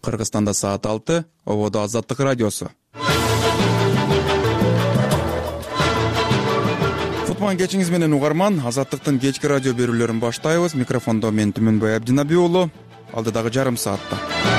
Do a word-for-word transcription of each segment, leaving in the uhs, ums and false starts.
Кыргызстанда саат алты, ободо Азаттык радиосу. Кутман кечиңиз менен угарман, Азаттыктын кечки радио берүүлөрүн баштайбыз. Микрофондо мен Түмөнбай Абдинабий уулу. Алдыдагы жарым саатта.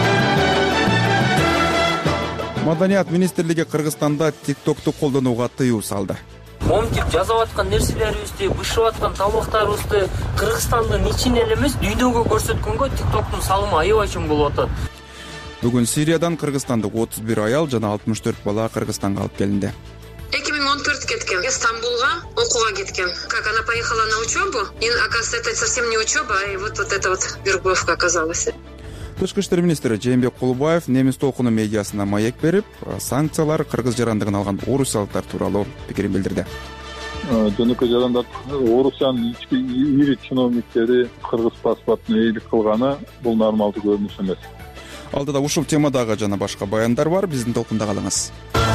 Маданият министрлиги Кыргызстанда тиктокту колдонууга тыюу салды. Момтип жазып аткан нерселерибизди, бышып аткан талбактарыбызды Кыргызстандын ичинен эле эмес, дүйнөгө көрсөткөнгө тиктоктун салымы аябай чоң болуп атат. Бүгүн Сириядан Кыргызстандык отуз бир аял жана алтымыш төрт бала Кыргызстанга алып келинди. эки миң он төрт кеткен, Стамбулга окууга кеткен. Как она поехала на учебу, и оказывается, это совсем не учеба, и вот вот это вот вербовка оказалась. Тышкы иштер министри Жээнбек Кулубаев немис толкуну медиасына маек берип, санкциялар кыргыз жарандыгын алган орусиялыктар тууралуу пикирин билдирди. Жөнөкөй жарандар Орусиянын ички ири чиновниктери кыргыз паспортуна ээлик кылганы бул нормалдуу көрүнүш эмес. Алдыда ушул темадагы жана башка баяндар бар, биздин толкунда калыңыз.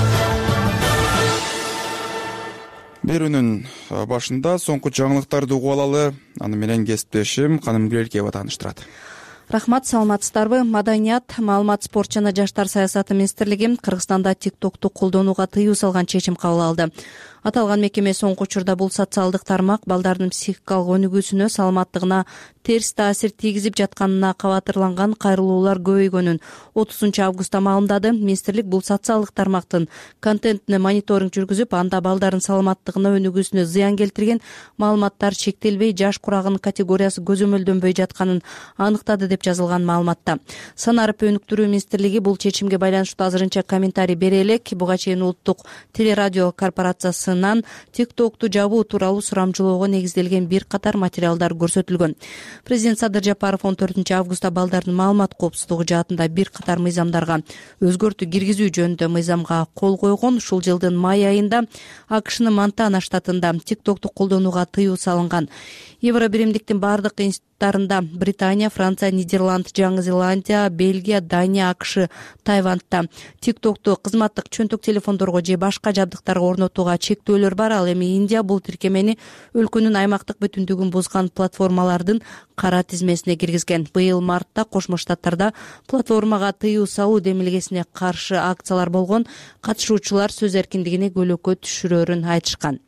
Берүүнүн башында соңку жаңылыктарды угуп алалы, аны менен кесиптешим Каным Гүлелкеева тааныштырат. Рахмат, саламатсыздарбы? Маданият, маалымат, спорт жана жаштар саясаты министрлиги Кыргызстанда тиктокту колдонууга тыюу салган чечим кабыл алды. Аталган мекеме соңку учурда бул социалдык тармак балдардын психикалык өнүгүүсүнө, саламаттыгына терс таасир тийгизип жатканына кабатырланган кайрылуулар көбөйгөнүн отузунчу августта маалымдады. Министрлик бул социалдык тармактын контентине мониторинг жүргүзүп, анда балдардын саламаттыгына, өнүгүүсүнө зыян келтирген маалыматтар чектелбей, жаш курагынын категориясы көзөмөлдөнбөй жатканын аныктады деп жазылган маалыматта. Санарып өнүктүрүү министрлиги бул чечимге байланыштуу азырынча комментарий бере элек. Буга чейин улуттук телерадио корпорациясы тиктокту жабуу тууралуу сурамжылоого негизделген бир катар материалдар көрсөтүлгөн. Президент Садыр Жапаров он төртүнчү августта балдардын маалымат коопсуздугу жаатында бир катар мыйзамдарга өзгөртүү киргизүү жөнүндө мыйзамга кол койгон. Ушул жылдын май айында АКШнын Монтана штатында тиктокту колдонууга тыюу салынган. Евробиримдиктин бардык институттарында Британия, Франция, Нидерланд, Жаңы Зеландия, Бельгия, Дания, АКШ, Тайвандта тиктокту кызматтык чөнтөк телефондорго же башка жабдыктарга орнотууга чектөөлөр бар. Ал эми Индия бул тиркемени өлкөнүн аймактык бүтүндүгүн бузган платформалардын кара тизмесине киргизген. Быйыл мартта Кошмо Штаттарда платформага тыюу салуу демилгесине каршы акциялар болгон. Катышуучулар сөз эркиндигине көлөкө түшүрөрүн айтышкан.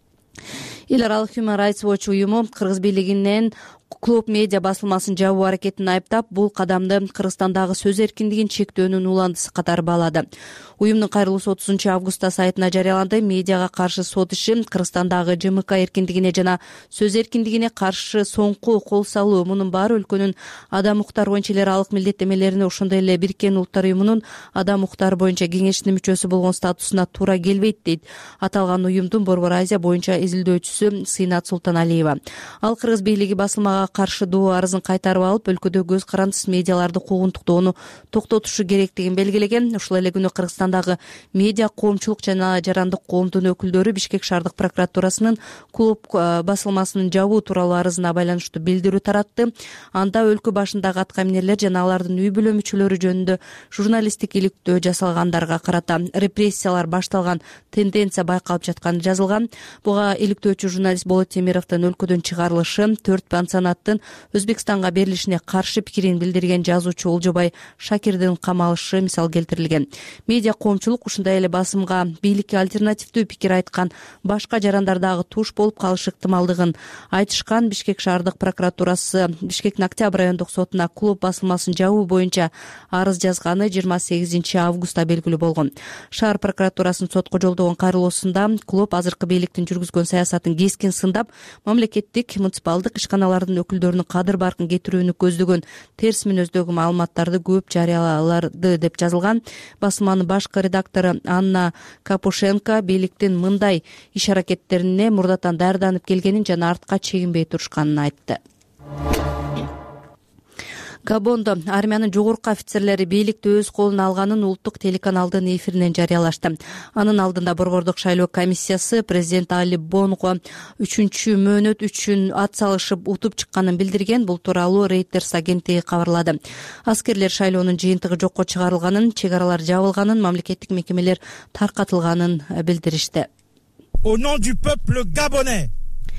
Эл аралык Human Rights Watch уюму Кыргыз бийлигинен Клуб медиа басылмасын жабуу аракетин айыптап, бул кадамды Кыргызстандагы сөз эркиндигин чектөөнүн уландысы катары баалады. Уюмдун кайрылуусу отузунчу августта сайтына жарыяланды. Медиага каршы сот иши Кыргызстандагы ЖМК эркиндигине жана сөз эркиндигине каршы соңку кол салуу, мунун баары өлкөнүн адам укуктары боюнча эл аралык милдеттемелерине, ошондой эле Бириккен Улуттар уюмунун адам укуктары боюнча кеңешинин мүчөсү болгон статусуна туура келбейт, дейт аталган уюмдун Борбор Азия боюнча изилдөөчүсү Сыйнат Султаналиева. Ал Кыргыз бийлиги басылмага каршы доо арызын кайтарып алып, өлкөдө көз карандысыз медиаларды куугунтуктоону токтотушу керектигин белгилеген. Ушул эле күнү Кыргызстандагы медиа коомчулук жана жарандык коомдун өкүлдөрү Бишкек шаардык прокуратурасынын Клуб басылмасынын жабуу тууралуу арызына байланыштуу билдирүү таратты. Анда өлкө башындагы аткаминерлер жана алардын үй бүлө мүчөлөрү жөнүндө журналисттик иликтөө жасалгандарга карата репрессиялар башталган тенденция байкалып жатканы жазылган. Буга иликтөөчү журналист Болот Темировдун өлкөдөн чыгарылышы, төрт пансионаттын Өзбекстанга берилишине каршы пикирин билдирген жазуучу Олжобай Шакирдин камалышы мисал келтирилген. Медиа коомчулук ушундай эле басымга бийликке альтернативдүү пикир айткан башка жарандар дагы туш болуп калышы ыктымалдыгын айтышкан. Бишкек шаардык прокуратурасы Бишкектин Октябрь райондук сотуна Клуб басылмасын жабуу боюнча арыз жазганы жыйырма сегизинчи августта белгилүү болгон. Шаар прокуратурасынын сотко жолдогон кайрылуусунда Клуб азыркы бийликтин жүргүзгөн саясатын кескин сындап, мамлекеттик муниципалдык ишканалардын өкүлдөрүнүн кадыр баркын кетирүүнү көздөгөн терс мүнөздөгү маалыматтарды көп жарыялады деп жазылган. Басылманын башкы редактору Анна Капушенко бийликтин мындай иш аракеттерине мурдатан даярданып келгенин жана артка чегинбей турушканын айтты. Габондо армиянын жогорку офицерлери бийликти өз колуна алганын улуттук телеканалдын эфиринен жарыялашты. Анын алдында борбордук шайлоо комиссиясы президент Али Бонго үчүнчү мөөнөт үчүн ат салышып утуп чыкканын билдирген. Бул тууралуу Reuters агенттиги кабарлады. Аскерлер шайлоонун жыйынтыгы жокко чыгарылганын, чек аралар жабылганын, мамлекеттик мекемелер таркатылганын билдиришти. Au nom du peuple gabonais.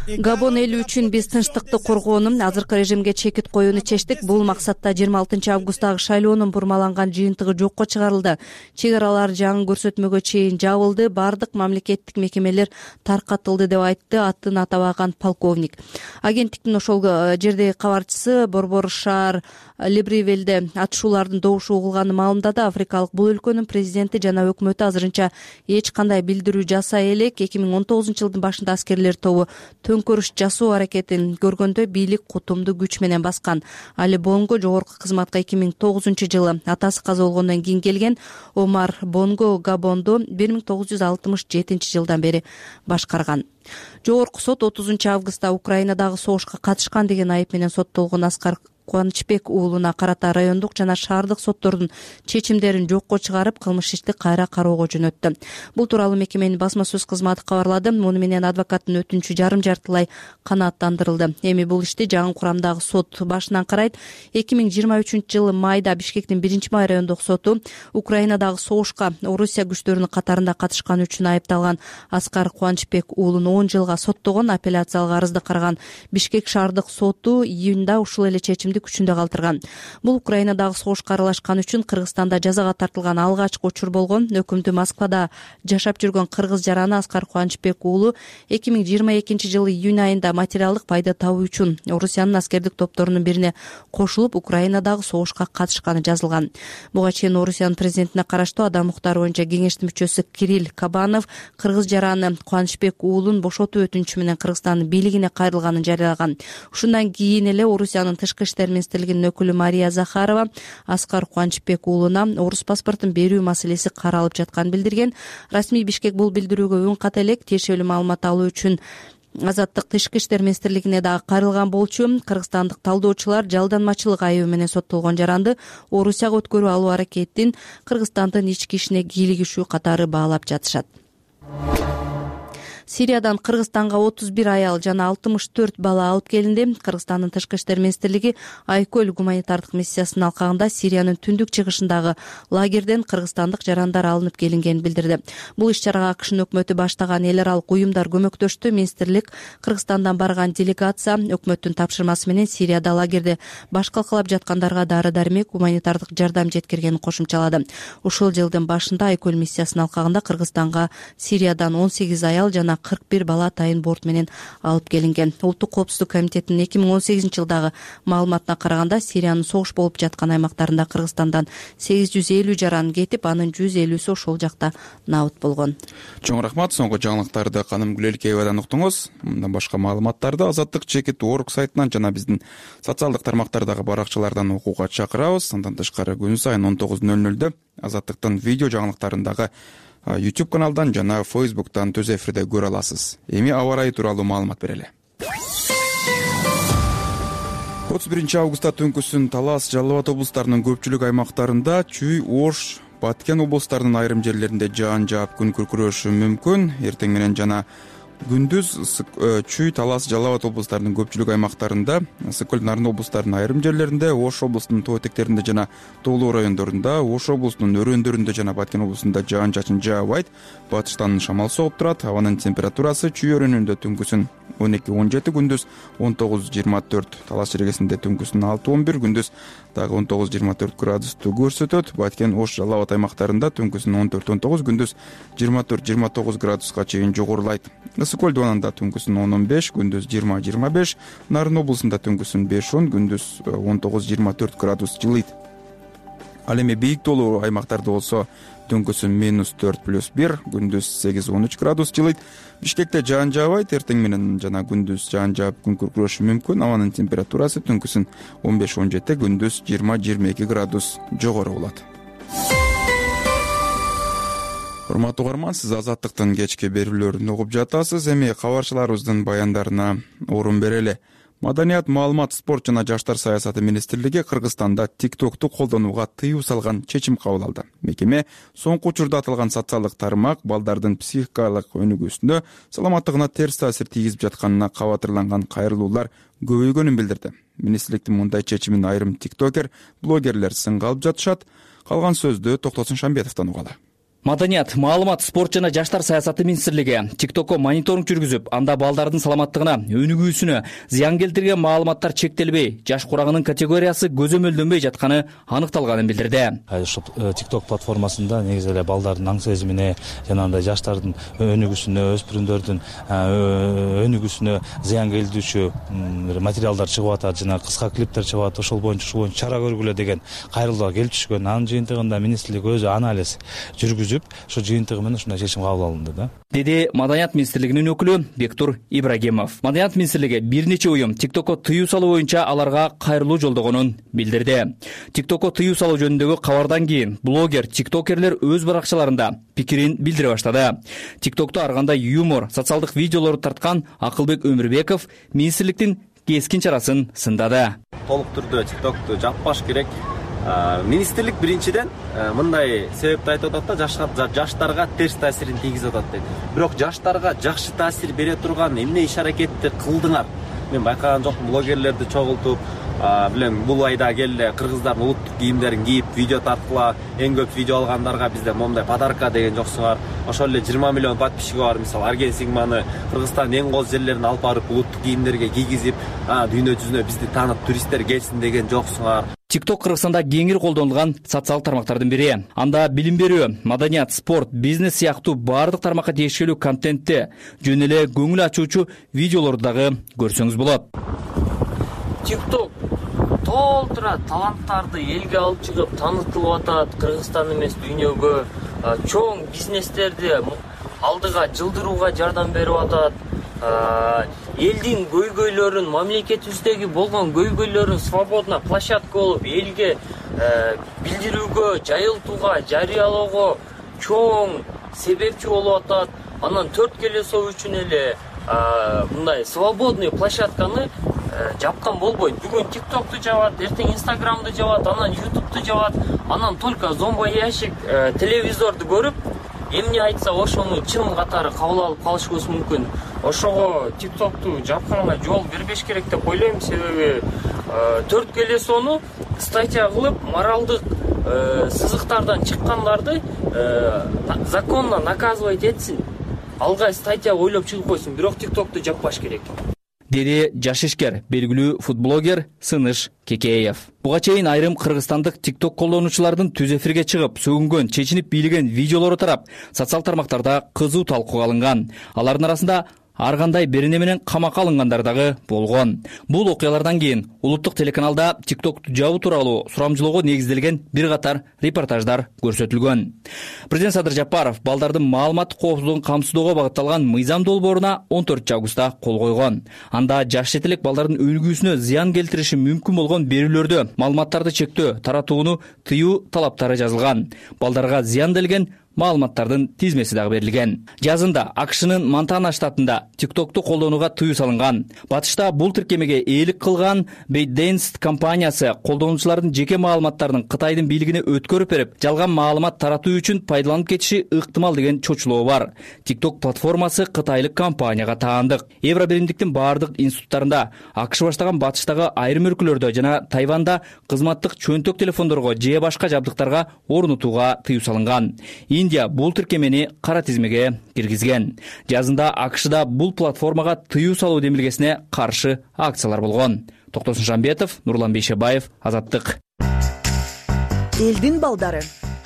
Габон эли үчүн биз тынчтыкты коргоону, азыркы режимге чекит коюуну чечтик. Бул максатта жыйырма алтынчы августтагы шайлоонун бурмаланган жыйынтыгы жокко чыгарылды. Чек аралар жаңы көрсөтмөгө чейин жабылды, бардык мамлекеттик мекемелер таркатылды деп айтты атын атабаган полковник. Агенттиктин ошол жердеги кабарчысы Борбор шаар Либривелде атышуулардын добушу угулганын маалымдады. Африкалык бул өлкөнүн президенти жана өкмөтү азырынча эч кандай билдирүү жасай элек. эки миң он тогузунчу жылдын башында аскерлер тобу төңкөрүш жасоо аракетин көргөндө бийлик кутумду күч менен баскан. Али Бонго жогорку кызматка эки миң тогузунчу жылы атасы каза болгондон кийин келген. Омар Бонго Габонду бир миң тогуз жүз алтымыш жетинчи жылдан бери башкарган. Жогорку сот отузунчу августта Украинадагы согушка катышкан деген айып менен соттолгон Аскар Кубанычбек уулуна карата райондук жана шаардык соттордун чечимдерин жокко чыгарып, кылмыш ишти кайра кароого жөнөттү. Бул тууралуу мекеменин басма сөз кызматы кабарлады. Муну менен адвокаттын өтүнүчү жарым жартылай канааттандырылды. Эми бул ишти жаңы курамдагы сот башынан карайт. эки миң жыйырма үчүнчү жылы майда Бишкектин биринчи май райондук соту Украинадагы согушка Орусия күчтөрүнүн катарында катышканы үчүн айыпталган Аскар Кубанычбек уулун он жылга соттогон. Апелляциялык арызды караган Бишкек шаардык соту июнда ушул эле чечимди күчүндө калтырган. Бул Украинадагы согушка аралашкан үчүн Кыргызстанда жазага тартылган алгачкы учур болгон. Өкүмдү Москвада жашап жүргөн кыргыз жараны Аскар Кубанычбек уулу эки миң жыйырма экинчи жылы июнь айында материалдык пайда табуу үчүн Орусиянын аскердик топторунун бирине кошулуп Украинадагы согушка катышканы жазылган. Буга чейин Орусиянын президентине караштуу адам укуктары боюнча кеңештин мүчөсү Кирилл Кабанов кыргыз жараны Кубанычбек уулун бошотуу өтүнүчү менен Кыргызстандын бийлигине кайрылганын жарыялаган. Ушундан кийин эле Орусиянын тышкы иштер министрлигинин өкүлү Мария Захарова Аскар Кубанычбек уулуна орус паспортун берүү маселеси каралып жатканын билдирген. Расмий Бишкек бул билдирүүгө үн ката элек. Тиешелүү маалымат алуу үчүн Азаттык тышкы иштер министрлигине дагы кайрылган болчу. Кыргызстандык талдоочулар жалданмачылык айыбы менен соттолгон жаранды Орусияга өткөрүү алуу аракетин Кыргызстандын ички ишине кийлигишүү катары баалап жатышат. Сириядан Кыргызстанга отуз бир аял жана алтымыш төрт бала алып келинди. Кыргызстандын тышкы иштер министрлиги Айкөл гуманитардык миссиясынын алкагында Сириянын түндүк чыгышындагы лагерден кыргызстандык жарандар алынып келингенин билдирди. Бул иш-чарага АКШнын өкмөтү баштаган эл аралык уюмдар көмөктөштү. Министрлик Кыргызстандан барган делегация өкмөттүн тапшырмасы менен Сирияда лагерде баш калкалап жаткандарга дары-дармек, гуманитардык жардам жеткиргенин кошумчалады. Ушул жылдын башында Айкөл миссиясынын алкагында Кыргызстанга Сириядан он сегиз аял жана кырк бир бала тайын борт менен алып келинген. Улуттук коопсуздук комитетинин эки миң он сегизинчи жылдагы маалыматына караганда Сириянын согуш болуп жаткан аймактарында Кыргызстандан сегиз жүз элүү жаран кетип, анын жүз элүүсү ошол жакта набыт болгон. Чоң рахмат. Соңку жаңылыктарды Каным Гүлелкеевадан уктуңуз. Мындан башка маалыматтарды Азаттык чекит точка орг сайтынан жана биздин социалдык тармактардагы баракчалардан окууга чакырабыз. Андан тышкары күн сайын он тогуз ноль нолдо Азаттыктын видео жаңылыктарындагы YouTube каналдан жана Facebook'тан төз эфирде көрө аласыз. Эми аба ырайы тууралуу маалымат берели. отуз биринчи августта түнкүсүн Талас, Жалал Абад облустарынын көпчүлүк аймактарында чүй, Ош, Баткен облустарынын айрым жерлеринде жаан жаап күн күркүрөшү мүмкүн. Эртең менен жана күндүз Чүй, Талас, Жалал Абад облустарынын көпчүлүк аймактарында, Сыкөл, Нарын облустарынын айрым жерлеринде, Ош облусунун тоо этектеринде жана тоолуу райондорунда, Ош облусунун өрөөндөрүндө жана Баткен облусунда жаан-чачын жаабайт. Батыштан шамал согуп турат. Абанын температурасы Чүй өрөөнүндө түнкүсүн он эки он жети, күндүз он тогуз жыйырма төрт, Талас жергесинде түнкүсүн алты он бир, күндүз дагы он тогуз жыйырма төрт градусту көрсөтөт. Баткен, Ош, Жалал Абад аймактарында түнкүсүн он төрт он тогуз, күндүз жыйырма төрт жыйырма тогуз градуска чейин жогорулайт. Ысык-Көл Дубанында түнкүсүн он он беш, күндүз жыйырма жыйырма беш, Нарын облусунда түнкүсүн беш он, күндүз он тогуз жыйырма төрт градус жылыйт. Ал эми бийик тоолуу аймактарда болсо түнкүсүн минус төрт плюс бир, күндүз сегиз он үч градус жылыйт. Бишкекте жаан жаабайт. Эртең менен жана күндүз жаан жаап күн күркүрөшү мүмкүн. Абанын температурасы түнкүсүн он беш он жети, күндүз жыйырма жыйырма эки градус жогору болот. Урматтуу угарман, сиз Азаттыктын кечки берүүлөрүн угуп жатасыз. Эми кабарчыларыбыздын баяндарына орун берели. Маданият, маалымат, спорт жана жаштар саясаты министрлиги Кыргызстанда TikTok'ту колдонууга тыюу салган чечим кабыл алды. Мекеме соңку учурда аталган социалдык тармак балдардын психикалык өнүгүүсүнө, саламаттыгына терс таасир тийгизип жатканына кабатырланган кайрылуулар көбөйгөнүн билдирди. Министрликтин мындай чечимин айрым тиктокер, блогерлер сынга алып жатышат. Калган сөздү Токтосун Шамбетовдон угалы. Маданият, маалымат, спорт жана жаштар саясаты министрлиги TikTokко мониторинг жүргүзүп, анда балдардын саламаттыгына, өнүгүүсүнө зыян келтирген маалыматтар чектелбей, жаш курагынын категориясы көзөмөлдөнбөй жатканы аныкталганын билдирди. Ушул TikTok платформасында негизи эле балдардын аң сезимине жана андай жаштардын өнүгүүсүнө, өспүрүмдөрдүн өнүгүүсүнө зыян келтирүүчү материалдар чыгып атат, жана кыска клиптер чыгып атат. Ошол боюнча ушул боюнча чара көргүлө деген кайрылууга келип түшкөн. Анын жыйынтыгында министрлик өзү анализ жүргүзүп, ошо жыйынтыгы менен ушундай чечим кабыл алынды да. Деди Маданият министрлигинин өкүлү Бектур Ибрагимов. Маданият министрлиги бир нече уюм TikTokко тыюу салуу боюнча аларга кайрылуу жолдогонун билдирди. TikTokко тыюу салуу жөнүндөгү кабардан кийин блогер, тиктокерлер өз баракчаларында пикирин билдире баштады. TikTokто ар кандай юмор, социалдык видеолорду тарткан Акылбек Өмүрбеков министрликтин кескин чарасын сындады. Толук түрдө TikTokду жаппаш керек. Министрлик биринчиден мындай себепти айтып атат да, жаштарга терс таасирин тийгизип атат дейт. Бирок жаштарга жакшы таасир бере турган эмне иш аракетти кылдыңар? Мен байкаган жокмун, блогерлерди чогултуп, билем бул айда келе кыргыздардын улуттук кийимдерин кийип видео тарткыла, эң көп видео алгандарга бизде момундай подарка деген жоксуңар. Ошол эле жыйырма миллион подписчиги бар, мисалы Арген Сигманы Кыргызстандын эң кооз жерлерин алып барып улуттук кийимдерге кийгизип, дүйнө жүзүнө бизди таанып туристтер келсин деген жоксуңар. TikTok Кыргызстанда кеңири колдонулган социалдык тармактардын бири. Анда билим берүү, маданият, спорт, бизнес сыяктуу баардык тармакка тиешелүү контентти, жөн эле көңүл ачуучу видеолорду дагы көрсөңүз болот. TikTok толтура таланттарды элге алып чыгып таанытылып атат. Кыргызстан эмес, дүйнөгө чоң бизнестерди алдыга жылдырууга жардам берип атат. Элдин көйгөйлөрүн, мамлекетибиздеги болгон көйгөйлөрүн свободно площадка болуп элге билдирүүгө, жайылтууга, жарыялоого чоң себепчи болуп атат. Анан төрт келесоо үчүн эле мындай свободный площадканы жапкан болбойт. Бүгүн TikTok'ту жабат, эртең Instagram'ды жабат, анан YouTube'ду жабат. Анан только зомбоящик телевизорду көрүп, эмне айтса ошону чын катары кабыл алып калышыбыз мүмкүн. Ошого TikTok'ту жапканга жол бербеш керек деп ойлойм, себеби төрт келесоону статья кылып, моралдык сызыктардан чыккандарды законно наказывать этсин. Алгай статья ойлоп чыгып койсун, бирок TikTok'ту жаппаш керек. Деди жаш ишкер, белгилүү футблогер Сыныш Кекеев. Буга чейин айрым кыргызстандык TikTok колдонуучулардын түз эфирге чыгып, сөгүнгөн, чечинип бийлеген видеолору тарап, социал тармактарда кызуу талкууга алынган. Алардын арасында ар кандай берене менен камакка алынгандар дагы болгон. Бул окуялардан кийин улуттук телеканалда TikTok'ту жабуу тууралуу сурамжылоого негизделген бир катар репортаждар көрсөтүлгөн. Президент Садыр Жапаров балдардын маалыматтык коопсуздугун камсыздоого багытталган мыйзам долбооруна он төртүнчү августта кол койгон. Анда жаш жетелек балдардын өнүгүүсүнө зыян келтириши мүмкүн болгон берүүлөрдү, маалыматтарды чектөө, таратууну тыюу талаптары жазылган. Балдарга зыян келген маалыматтардын тизмеси дагы берилген. Жазында АКШнын Монтана штатында TikTok'ту колдонууга тыюу салынган. Батышта бул тиркемеге ээлик кылган ByteDance компаниясы колдонуучулардын жеке маалыматтарын Кытайдын бийлигине өткөрүп берип, жалган маалымат таратуу үчүн пайдаланып кетиши ыктымал деген чочулоо бар. TikTok платформасы кытайлык компанияга таандык. Евробиримдиктин баардык институттарында, АКШ баштаган батыштагы айрым өлкөлөрдө жана Тайванда кызматтык чөнтөк телефондорго же башка жабдыктарга орнотууга тыюу салынган. Индия бул тиркемени кара тизмеге киргизген. Жазында АКШда бул платформага тыюу салуу демилгесине каршы акциялар болгон. Токтосун Жамбетов, Нурлан Бейшебаев, Азаттык. Элдин балдары.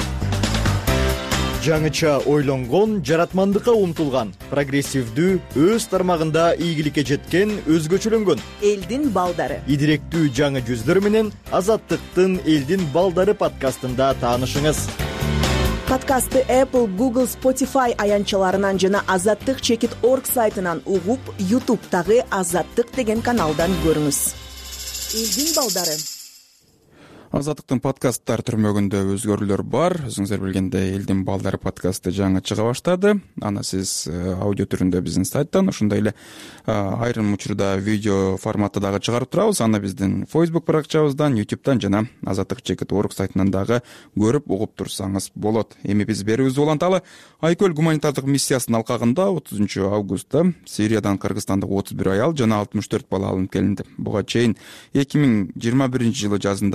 Жаңыча ойлонгон, жаратмандыкка умтулган, прогрессивдүү, өз тармагында ийгиликке жеткен, өзгөчөлөнгөн. Элдин балдары. Идиректүү жаңы жүздөр менен Азаттыктын Элдин балдары подкастында таанышыңыз. Подкастты Apple, Google, Spotify аянчаларынан жана азаттык чекит точка орг сайтынан угуп, YouTube'дагы Азаттык деген каналдан көрүңүз. Элдин балдары. Азаттыктын подкасттар түрмөгүндө өзгөрүүлөр бар. Өзүңүздөр билгендей, Элдин балдары подкасты жаңы чыга баштады. Аны сиз аудио түрүндө биздин сайттан, ошондой эле айрым учурда видео форматта дагы чыгарып турабыз. Аны биздин Facebook баракчабыздан, YouTube'дан жана азаттык чекит точка орг сайтынан дагы көрүп, угуп турсаңыз болот. Эми биз берүүбүздү уланталы. Айкөл гуманитардык миссиясынын алкагында отузунчу августта Сириядан Кыргызстандык отуз бир аял жана алтымыш төрт бала алынып келинди. Буга чейин эки миң жыйырма биринчи жылы жазында Мээрим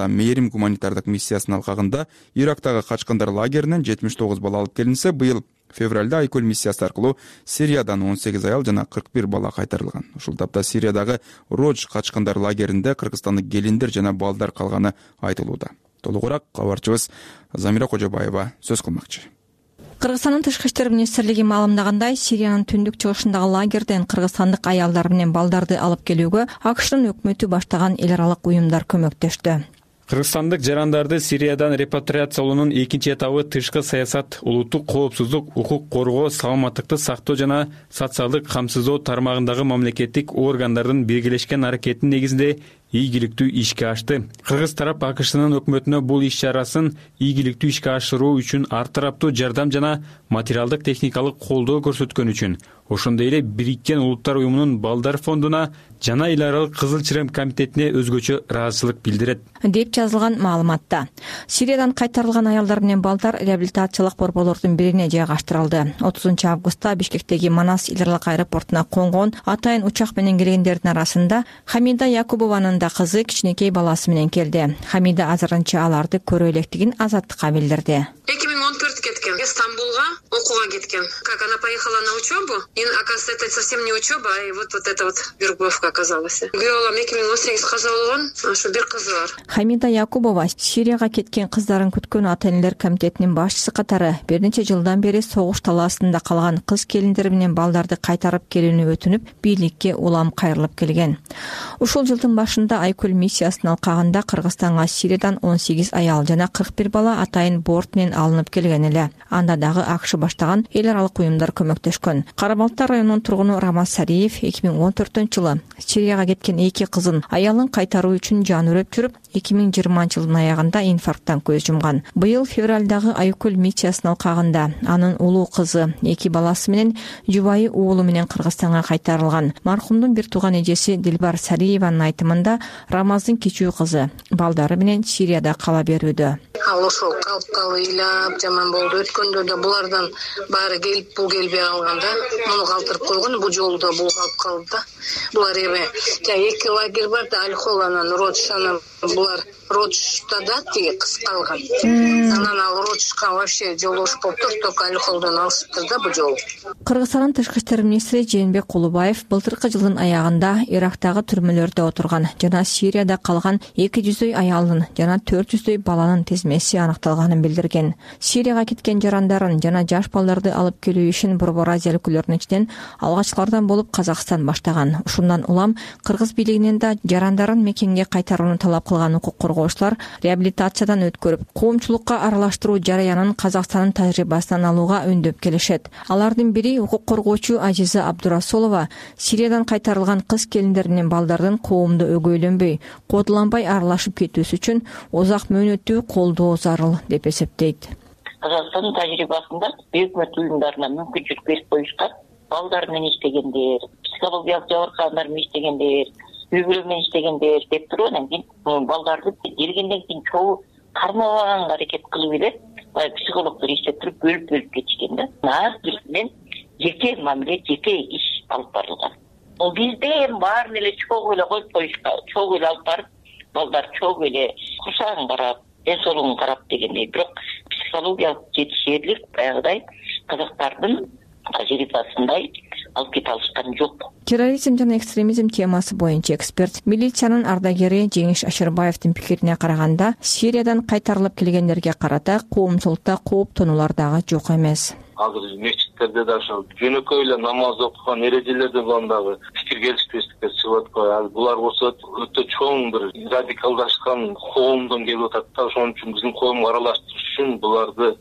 ООН гуманитардык миссиясынын алкагында Ирактагы качкандар лагеринен жетимиш тогуз бала алып келинсе, быйыл февралда Айкөл миссиясы аркылуу Сириядан он сегиз аял жана кырк бир бала кайтарылган. Ушул тапта Сириядагы Родж качкандар лагеринде кыргызстандык келиндер жана балдар калганы айтылууда. Толугураак кабарчыбыз Замира Кожобаева сөз кылмакчы. Кыргызстандын тышкы иштер министрлиги маалымдагандай, Сириянын түндүк чыгышындагы лагерден кыргызстандык аялдар менен балдарды алып келүүгө АКШнын өкмөтү баштаган эл аралык уюмдар көмөктөштү. Кыргызстандык жарандарды Сириядан репатриациялоонун экинчи этабы тышкы саясат, улуттук коопсуздук, укук коргоо, саламаттыкты сактоо жана социалдык камсыздоо тармагындагы мамлекеттик органдардын биргелешкен аракетинин негизинде ийгиликтүү ишке ашты. Кыргыз тарап АКШнын өкмөтүнө бул иш чарасын ийгиликтүү ишке ашыруу үчүн ар тараптуу жардам жана материалдык техникалык колдоо көрсөткөн үчүн, ошондой эле Бириккен Улуттар уюмунун балдар фондуна жана эл аралык Кызыл Чирем комитетине өзгөчө ыраазычылык билдирет деп жазылган маалыматта. Сириядан кайтарылган аялдар менен балдар реабилитациялык борборлордун бирине жайгаштырылды. отузунчу августта Бишкектеги Манас эл аралык аэропортуна конгон атайын учак менен келгендердин арасында Хамида Якубованын да кызы кичинекей баласы менен келди. Хамида азырынча аларды көрө электигин Азаттыкка билдирди. эки миң он төрт кеткен, Стамбулга окууга кеткен. Как она поехала на учебу, и оказывается, это совсем не учеба, а вот вот это вот вербовка оказалась. Күйөөм эки миң он сегиз каза болгон, ошо бир кызы бар. Хамида Якубова Сирияга кеткен кыздарын күткөн ата-энелер комитетинин башчысы катары бир нече жылдан бери согуш талаасында калган кыз келиндер менен балдарды кайтарып келүүнү өтүнүп, бийликке улам кайрылып келген. Ушул жылдын башында Айкөл миссиясынын алкагында Кыргызстанга Сириядан он сегиз аял жана кырк бир бала атайын борт менен алынып келген эле. Анда дагы АКШ баштаган эл аралык уюмдар көмөктөшкөн. Карабалта районунун тургуну Рамаз Сариев эки миң он төртүнчү жылы Сирияга кеткен эки кызын аялын кайтаруу үчүн жан үрөп жүрүп, эки миң жыйырманчы жылдын аягында инфаркттан көз жумган. Быйыл февралдагы Айкөл миссиясынын алкагында анын улуу кызы, эки баласы менен жубайы уулу менен Кыргызстанга кайтарылган. Мархумдун бир тууган эжеси Дилбар Сариеванын айтымында Рамаздын кичүү кызы балдары менен Сирияда кала берүүдө. Ал ошол калып калып ыйлап жаман болду. Өткөндө да булардан баары келип, бул келбей калганда, муну калтырып койгон, бул жолу да бул калып калды да. Булар эми эки лагерь бар да, Альхол анан Родж, анан булар Роджда да тиги кыз калган. Анан ал Роджга вообще жолдош болуптур, только Альхолдон алышыптыр да бул жолу. Кыргызстандын тышкы иштер министри Жээнбек Кулубаев былтыркы жылдын аягында Ирактагы түрмөлөрдө отурган жана Сирияда калган эки жүздөй аялдын жана төрт жүздөй баланын тизмеси аныкталганын билдирген. Сирияга кеткен жарандарын жана жаш балдарды алып келүү ишин Борбор Азия өлкөлөрүнүн ичинен алгачкылардан болуп Казакстан баштаган. Ушундан улам Кыргыз бийлигинен да жарандарын мекенге кайтарууну талап кылган укук коргоочулар реабилитациядан өткөрүп, коомчулукка аралаштыруу жараянын Казакстандын тажрыйбасынан алууга үндөп келишет. Алардын бири укук коргоочу Ажиза Абдурасулова Сириядан кайтарылган кыз келиндер менен балдардын коомдо өгөйлөнбөй, кодуланбай аралашып кетүүсү үчүн узак мөөнөттүү колдоо зарыл деп эсептейт. Казакстандын тажрыйбасында өкмөт уюмдарына мүмкүнчүлүк берип коюшкан, балдар менен иштегендер, психологиялык жабыркагандар менен иштегендер, үй бүлө менен иштегендер деп туруп, анан кийин балдарды келгенден кийин чогуу кармабаганга аракет кылып эле баягы психологдор иштеп туруп бөлүп-бөлүп кетишкен да. Ар биринен жеке мамиле, жеке иш алып барылган. Ол бизде эми баарын эле чогуу эле коюп коюшка, чогуу эле алып барып, балдар чогуу эле курсагын карап, ден соолугун карап дегендей, бирок психологиялык жетишерлик баягыдай казактардын тажрыйбасындай алып кете алышкан жок. Терроризм жана экстремизм темасы боюнча эксперт, милициянын ардагери Жеңиш Ашырбаевдин пикирине караганда, Сириядан кайтарылып келгендерге карата коомчулукта кооптонуулар дагы жок эмес. Азыр мечиттерде да ошо жөнөкөй эле намаз окуган эрежелерде улам дагы пикир келишпестикке чыгып аткан. Ал булар болсо өтө чоң бир радикалдашкан коомдон келип атат да. Ошон үчүн биздин коомго аралаштырыш үчүн буларды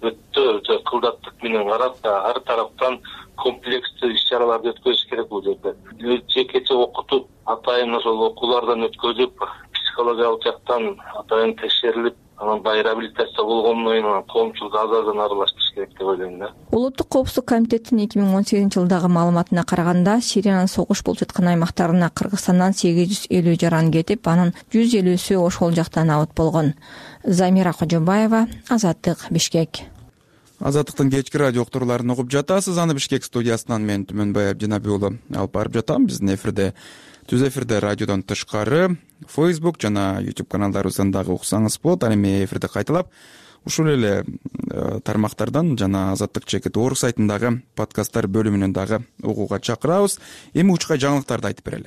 өтө кылдаттык менен карап, ар тараптан комплекстүү иш-чараларды өткөзүш керек бул жерде. Жекече окутуп, атайын ошол окуулардан өткөзүп, психологиялык жактан атайын текшерилип, анан баягы реабилитация болгондон кийин коомчулукка азырдан аралаштырыш керек деп ойлойм да. Улуттук коопсуздук комитетинин эки миң он сегизинчи жылдагы маалыматына караганда, Сириянын согуш болуп жаткан аймактарына Кыргызстандан сегиз жүз элүү жаран кетип, анын жүз элүүсү ошол жактан абыт болгон. Замира Кожобаева, Азаттык, Бишкек. Азаттыктын кечки радио уктурууларын угуп жатасыз. Аны Бишкек студиясынан мен Түмөнбай Абдинаби уулу алып барып жатам. Биздин эфирде, түз эфирде радиодон тышкары Facebook жана YouTube каналдарыбыздан дагы уксаңыз болот. Аны эми эфирде кайталап ушул эле тармактардан жана Азаттык чекит орг сайтындагы подкасттар бөлүмүнөн дагы угууга чакырабыз. Эми учка жаңылыктарды айтып берели.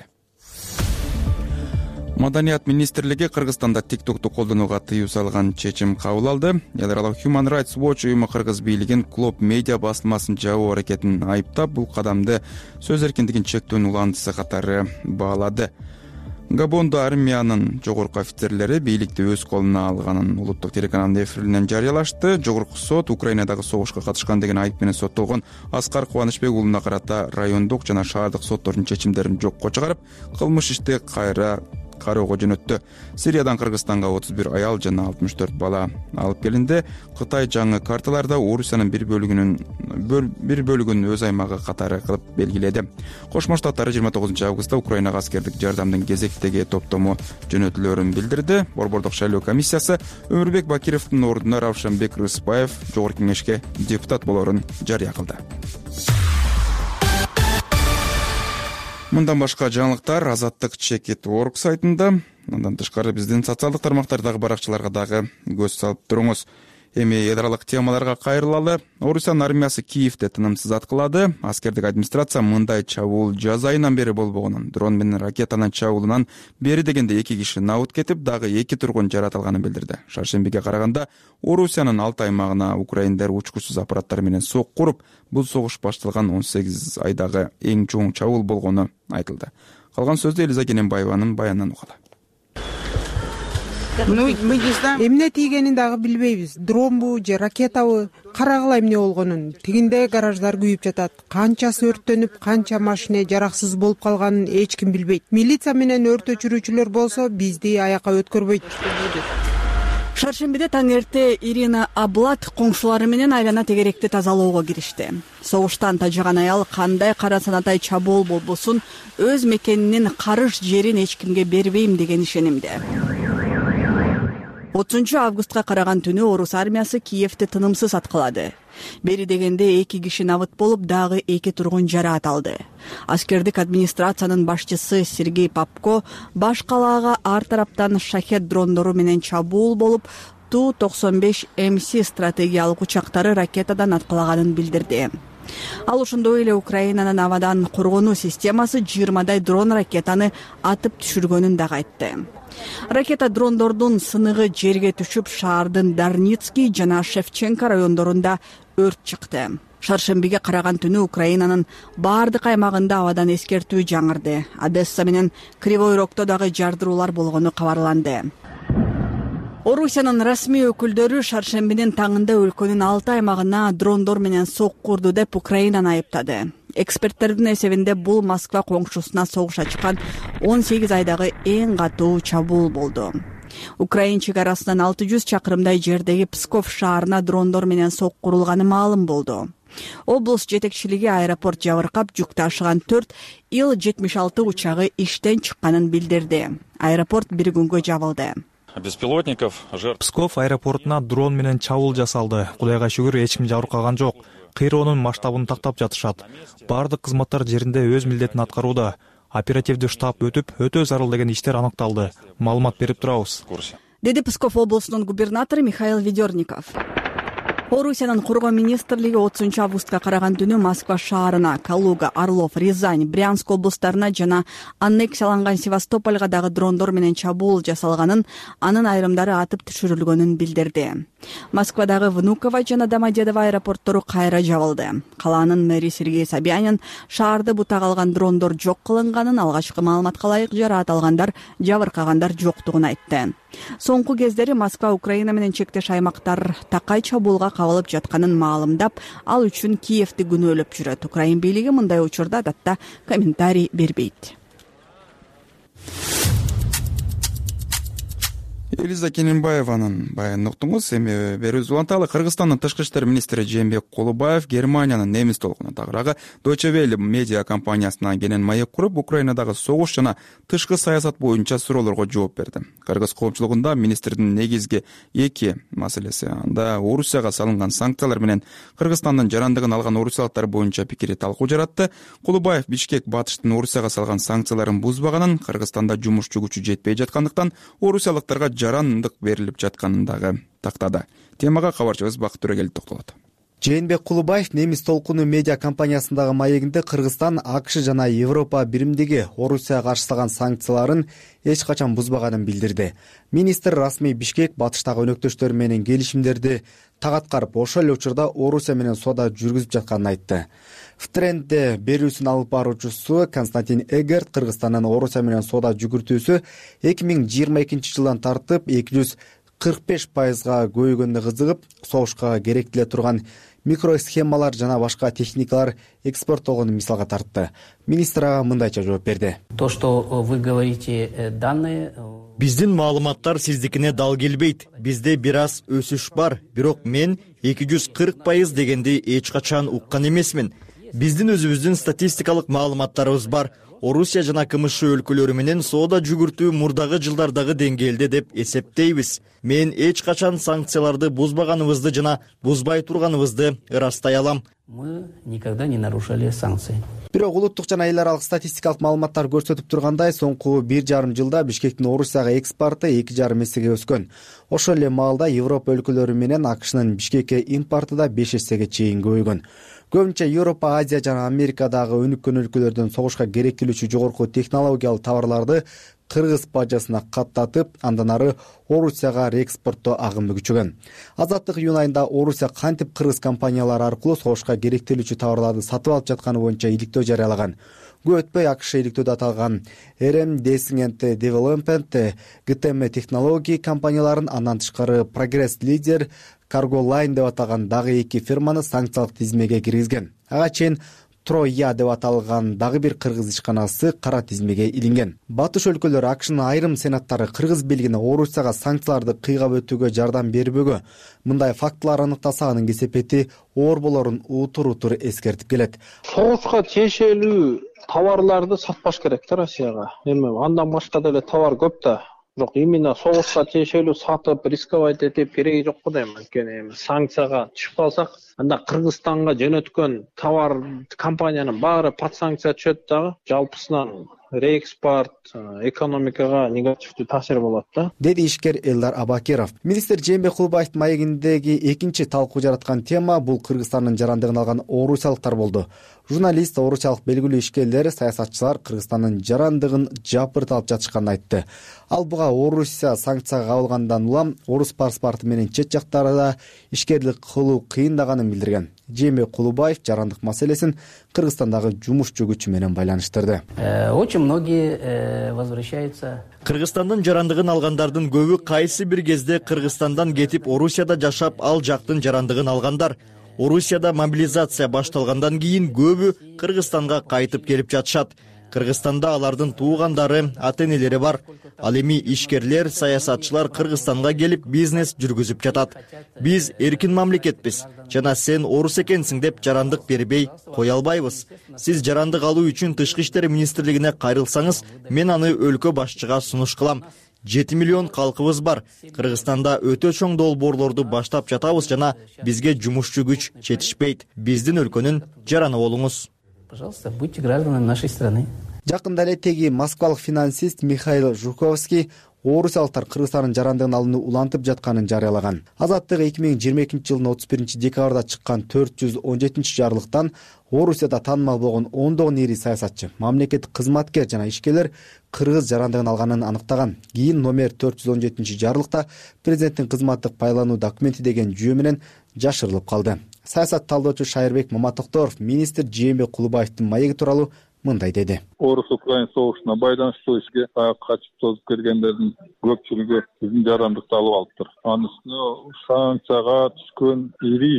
Маданият министрлиги Кыргызстанда TikTok'ту колдонууга тыюу салган чечим кабыл алды. Эл аралык Human Rights Watch уюму кыргыз бийлигин Клоп медиа басылмасын жабуу аракетин айыптап, бул кадамды сөз эркиндигин чектөөнүн уландысы катары баалады. Габондо армиянын жогорку офицерлери бийликти өз колуна алганын улуттук телеканалдын эфиринен жарыялашты. Жогорку сот Украинадагы согушка катышкан деген айып менен соттолгон Аскар Кубанычбек уулуна карата райондук жана шаардык соттордун чечимдерин жокко чыгарып, кылмыш ишти кайра кароого жөнөттү. Сириядан Кыргызстанга отуз бир аял жана алтымыш төрт бала алып келинди. Кытай жаңы карталарда Орусиянын бир бөлүгүнүн бир бөлүгүн өз аймагы катары кылып белгиледи. Кошмо Штаттар жыйырма тогузунчу августта Украинага аскердик жардамдын кезектеги топтому жөнөтүлөөрүн билдирди. Борбордук шайлоо комиссиясы Өмүрбек Бакировдун ордуна Равшанбек Рыспаев жогорку кеңешке депутат болоорун жарыя кылды. Мындан башка жаңылыктар Азаттык чекит орг сайтында. Андан тышкары биздин социалдык тармактардагы баракчаларга дагы көз салып туруңуз. Эми эл аралык темаларга кайрылалы. Орусиянын армиясы Киевде тынымсыз аткылады. Аскердик администрация мындай чабуул жаз айынан бери болбогонун, дрон менен ракетанын чабуулунан бери дегенде эки киши набыт кетип, дагы эки тургун жаратылганын билдирди. Шаршембиге караганда Орусиянын алты аймагына украиндер учкучсуз аппараттар менен сок куруп, бул согуш башталган он сегиз айдагы эң чоң чабуул болгону айтылды. Калган сөздү Элиза Кененбаеванын баянынан угалы. Эмне тийгенин дагы билбейбиз. Дронбу же ракетабы, карагыла эмне болгонун. Тигинде гараждар күйүп жатат. Канчасы өрттөнүп, канча машина жараксыз болуп калганын эч ким билбейт. Милиция менен өрт өчүрүүчүлөр болсо бизди аяка өткөрбөйт. Шаршембиде таң эрте Ирина Аблат коңшулары менен айлана тегеректи тазалоого киришти. Согуштан тажаган аял кандай кара санатай чабуул болбосун, өз мекенинин карыш жерин эч кимге бербейм деген ишенимде. отузунчу августка караган түнү Орус армиясы Киевди тынымсыз аткылады. Бери дегенде эки киши набыт болуп, дагы эки тургун жараат алды. Аскердик администрациянын башчысы Сергей Попко баш калаага ар тараптан шахет дрондору менен чабуул болуп, Ту токсон беш эм си стратегиялык учактары ракетадан аткылаганын билдирди. Ал ошондой эле Украинанын абадан коргонуу системасы жыйырмадай дрон ракетаны атып түшүргөнүн дагы айтты. Ракета дрондордун сыныгы жерге түшүп, шаардын Дарницкий жана Шевченко райондорунда өрт чыкты. Шаршембиге караган түнү Украинанын бардык аймагында абадан эскертүү жаңырды. Одесса менен Кривой Рогдо дагы жардыруулар болгону кабарланды. Орусиянын расмий өкүлдөрү шаршембинин таңында өлкөнүн алты аймагына дрондор менен сок курду деп Украинаны айыптады. Эксперттердин эсебинде бул Москва коңшусуна согуш ачкан он сегиз айдагы эң катуу чабуул болду. Украин чек арасынан алты жүз чакырымдай жердеги Псков шаарына дрондор менен сок курулганы маалым болду. Облус жетекчилиги аэропорт жабыркап, жүк ташыган төрт ил жетимиш алты учагы иштен чыкканын билдирди. Аэропорт бир күнгө жабылды. Беспилотников Псков аэропортуна дрон менен чабуул жасалды. Кудайга шүгүр, эч ким жабыркаган жок. Кыйроонун масштабын тактап жатышат. Бардык кызматтар жеринде өз милдетин аткарууда. Оперативдүү штаб өтүп, өтө зарыл деген иштер аныкталды. Маалымат берип турабыз. Деди Псков облусунун губернатору Михаил Ведерников. Орусиянын коргоо министрлиги отузунчу августка караган түнү Москва шаарына, Калуга, Орлов, Рязань, Брянск облустарына жана аннексияланган Севастопольга дагы дрондор менен чабуул жасалганын, анын айрымдары атып түшүрүлгөнүн билдирди. Москвадагы Внуково жана Домодедово аэропорттору кайра жабылды. Калаанын мэри Сергей Собянин шаарды бутак алган дрондор жок кылынганын, алгачкы маалыматка ылайык жараат алгандар, жабыркагандар жоктугун айтты. Соңку кездери Москва Украина менен чектеш аймактар такай чабуулга кабылып жатканын маалымдап, ал үчүн Киевди күнөөлөп жүрөт. Украин бийлиги мындай учурда датта комментарий бербейт. Элиза Кененбаеванын баянын уктуңуз. Эми берүүбүздү уланталы. Кыргызстандын тышкы иштер министри Жээнбек Кулубаев Германиянын немис толкуна тагыраагы Deutsche Welle медиа компаниясына кенен маек куруп, Украинадагы согуш жана тышкы саясат боюнча суроолорго жооп берди. Кыргыз коомчулугунда министрдин негизги эки маселеси, анда Орусияга салынган санкциялар менен Кыргызстандын жарандыгын алган орусиялыктар боюнча пикири талкуу жаратты. Кулубаев Бишкек Батыштын Орусияга салган санкцияларын бузбаганын, Кыргызстанда жумушчу күчү жетпей жаткандыктан орусиялыктарга жарандык берилип жатканын дагы тактады. Темага кабарчыбыз Бакыт Төрөгелди токтолот. Жээнбек Кулубаев немис толкуну медиа компаниясындагы маегинде Кыргызстан АКШ жана Европа биримдиги Орусияга каршы салган санкцияларын эч качан бузбаганын билдирди. Министр расмий Бишкек Батыштагы өнөктөштөрү менен келишимдерди так аткарып, ошол эле учурда Орусия менен соода жүргүзүп жатканын айтты. В трендде берүүсүн алып баруучусу Константин Эгерт Кыргызстандын Орусия менен соода жүгүртүүсү эки миң жыйырма экинчи жылдан тартып эки жүз кырк беш пайызга көбөйгөнүнө кызыгып, согушка керектеле турган микросхемалар жана башка техникалар экспорттолгонун мисалга тартты. Министр ага мындайча жооп берди. То, что вы говорите, данные... Биздин маалыматтар сиздикине дал келбейт. Бизде бир аз өсүш бар, бирок мен эки жүз кырк пайыз дегенди эч качан уккан эмесмин. Биздин өзүбүздүн статистикалык маалыматтарыбыз бар. Орусия жана КМШ өлкөлөрү менен соода жүгүртүү мурдагы жылдардагы деңгээлде деп эсептейбиз. Мен эч качан санкцияларды бузбаганыбызды жана бузбай турганыбызды ырастай алам. Мы никогда не нарушали санкции. Бирок улуттук жана эл аралык статистикалык маалыматтар көрсөтүп тургандай, соңку бир жарым жылда Бишкектин Орусияга экспорты эки жарым эсеге өскөн. Ошол эле маалда Европа өлкөлөрү менен АКШнын Бишкекке импорты да беш эсеге чейин көбөйгөн. Көбүнчө Европа, Азия жана Америкадагы өнүккөн өлкөлөрдөн согушка керектелүүчү жогорку технологиялык товарларды кыргыз бажасына каттатып, андан ары Орусияга реэкспорттоо агымы күчөгөн. Азаттык июнь айында Орусия кантип кыргыз компаниялары аркылуу согушка керектелүүчү товарларды сатып алып жатканы боюнча иликтөө жарыялаган. Көп өтпөй АКШ иликтөөдө аталган эр эм Descent Development, джи ти эм Technology компанияларын, андан тышкары Progress Leader, Cargo Line деп аталган дагы эки фирманы санкциялык тизмеге киргизген. Ага чейин Троя деп аталган дагы бир кыргыз ишканасы кара тизмеге илинген. Батыш өлкөлөрү АКШнын айрым сенаттары кыргыз бийлигине Орусияга санкцияларды кыйгап өтүүгө жардам бербөгө, мындай фактылар аныктаса анын кесепети оор болорун утур утур эскертип келет. Согушка тиешелүү товарларды сатпаш керек да Россияга. Эми андан башка деле товар көп да. Бирок именно согушка тиешелүү сатып, рисковать этип кереги жок го дейм. Анткени санкцияга түшүп калсак, анда Кыргызстанга жөнөткөн товар компаниянын баары пат санкция түшөт дагы, жалпысынан реэкспорт экономикага негативдүү таасир болот да, деди ишкер Элдар Абакиров. Министр Жээнбек Кулубаевдин маегиндеги экинчи талкуу жараткан тема бул Кыргызстандын жарандыгын алган орусиялыктар болду. Журналист, орусиялык белгилүү ишкерлер, саясатчылар Кыргызстандын жарандыгын жапыртып жатышканын айтты. Ал буга Орусия санкцияга кабылгандан улам орус паспорту менен чет жактарда ишкерлик кылуу кыйындаганын билдирген. Жээнбек Кулубаев жарандык маселесин Кыргызстандагы жумушчу күчү менен байланыштырды. Очень многие возвращаются. Кыргызстандын жарандыгын алгандардын көбү кайсы бир кезде Кыргызстандан кетип Орусияда жашап, ал жактын жарандыгын алгандар. Орусияда мобилизация башталгандан кийин көбү Кыргызстанга кайтып келип жатышат. Кыргызстанда алардын туугандары, ата-энелери бар. Ал эми ишкерлер, саясатчылар Кыргызстанга келип бизнес жүргүзүп жатат. Биз эркин мамлекетпиз. Жана сен орус экенсиң деп жарандык бербей кое албайбыз. Сиз жарандык алуу үчүн Тышкы иштер министрлигине кайрылсаңыз, мен аны өлкө башчыга сунуш кылам. жети миллион калкыбыз бар. Кыргызстанда өтө чоң долбоорлорду баштап жатабыз жана бизге жумушчу күч жетишпейт. Биздин өлкөнүн жараны болуңуз. Пожалуйста, будьте гражданами нашей страны. Жакында эле теги москвалык финансист Михаил Жуковский орусиялыктар Кыргызстандын жарандыгын алууну улантып жатканын жарыялаган. Азаттык эки миң жыйырма экинчи жылдын отуз биринчи декабрда чыккан төрт жүз он жетинчи жарлыктан Орусияда таанымал болгон ондогон ири саясатчы, мамлекеттик кызматкер жана ишкерлер кыргыз жарандыгын алганын аныктаган. Кийин номер төрт жүз он жетинчи жарлыкта президенттин кызматтык байлануу документи деген жүйө менен жашырылып калды. Саясат талдоочу Шайырбек Маматокторов министр Жээнбек Кулубаевдин маеги тууралуу мындай деди. Орус-Украин согушуна байланыштуу ишке качып тозуп келгендердин көпчүлүгү биздин жарандыкты алып алыптыр. Анын үстүнө санкцияга түшкөн ири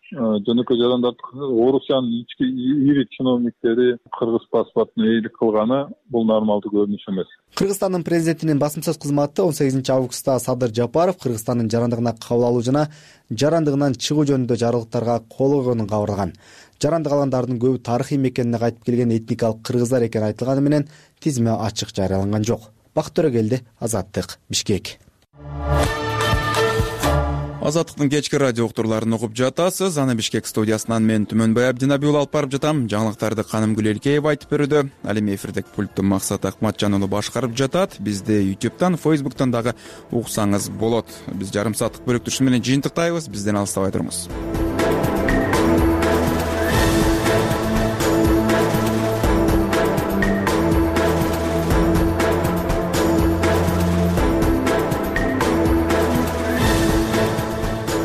жөнөкөй жарандардык орусиянын ички ири чиновниктери кыргыз паспортуна ээлик кылганы бул нормалдуу көрүнүш эмес. Кыргызстандын президентинин басма сөз кызматы он сегизинчи августта Садыр Жапаров Кыргызстандын жарандыгына кабыл алуу жана жарандыгынан чыгуу жөнүндө жарлыктарга кол койгонун кабарган. Жарандык алгандардын көбү тарыхый мекенине кайтып келген этникалык кыргыздар экени айтылганы менен тизме ачык жарыяланган жок. Бакыт Төрөгелди, Азаттык, Бишкек. Азаттыктын кечки радио уктурларын угуп жатасыз. Аны Бишкек студиясынан мен Түмөнбай Абдинабиул алып барып жатам. Жаңылыктарды Канымгүл Элкеева айтып берүүдө. Ал эми эфирдеги пультту Максат Акматжан уулу башкарып жатат. Бизди ютубтан, фейсбуктан дагы уксаңыз болот. Биз жарым сааттык бөлүктүшү менен жыйынтыктайбыз. Бизден алыстабай туруңуз.